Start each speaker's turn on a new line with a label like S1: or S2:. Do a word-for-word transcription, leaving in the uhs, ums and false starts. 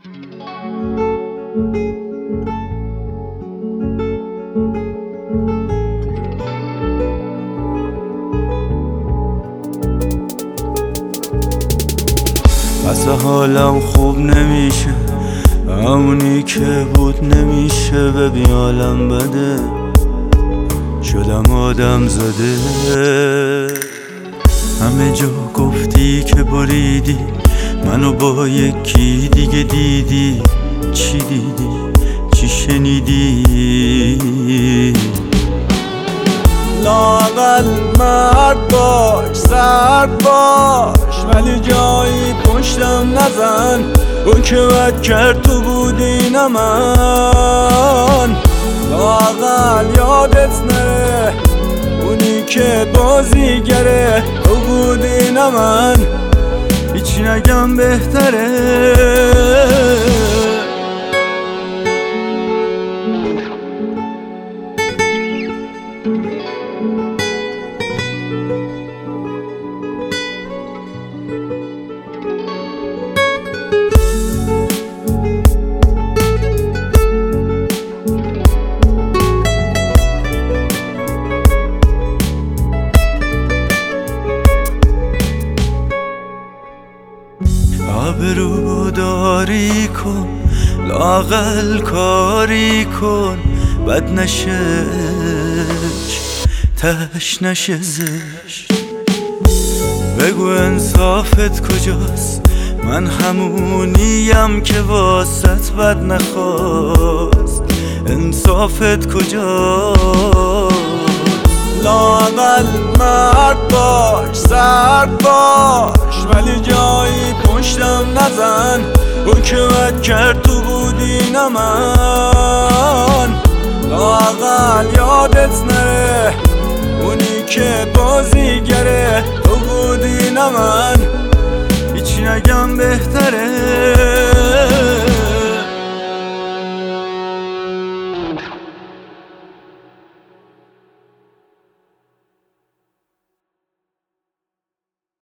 S1: اصلا حالم خوب نمیشه، همونی که بود نمیشه. ببین حالم بده، شدم آدم زده. همه جا گفتی که بریدی، منو با یکی دیگه دیدی. چی دیدی؟ چی شنیدی؟
S2: لااقل مرد باش، سرد باش، ولی جایی پشتم نزن. اون که بد کرد تو بودی نه من. لااقل یادت نره اونی که بازیگره تو بودی نه من. هیچی نگم بهتره.
S1: آبرو داری کن، لااقل کاری کن، بد نشه تش نشه زشت. بگو انصافت کجاست، من همونیم که واسط بد نخواست. انصافت کجاست؟
S2: لااقل مرد باش، سرد باش، ولی جایی پشتم نزن. اون که بد کرد تو بودی نه من. لااقل یادت نره اونی که بازیگره تو بودی نه من. هیچی نگم بهتره.